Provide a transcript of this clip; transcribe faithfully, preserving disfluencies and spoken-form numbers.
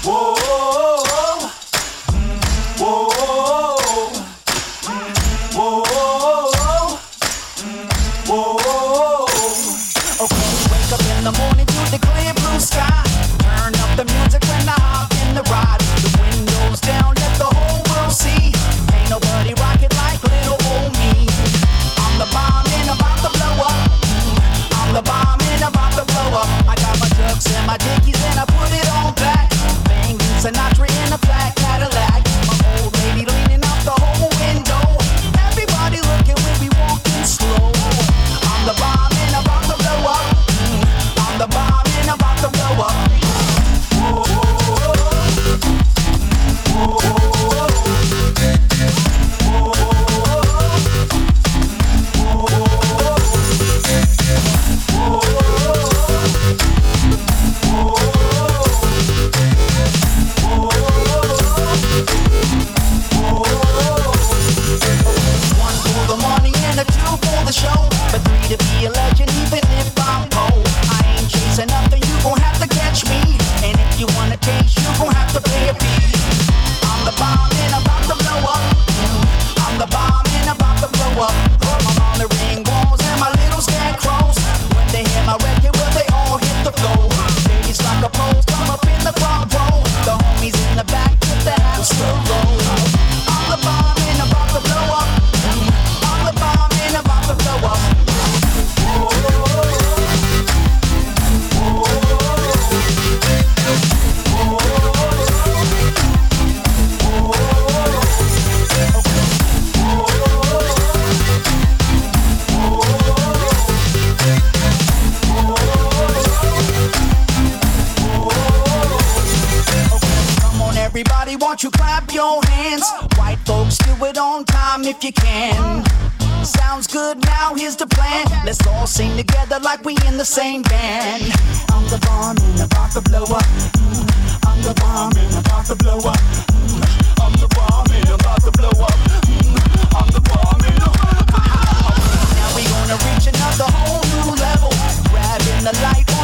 Won't you clap your hands? White folks, do it on time if you can. Sounds good, now here's the plan. Let's all sing together like we in the same band. I'm the bomb and about to blow up. Mm. I'm the bomb and about to blow up. Mm. I'm the bomb and about to blow up. Mm. I'm the bomb and about to blow up. Now we gonna reach another whole new level. Grabbing the light.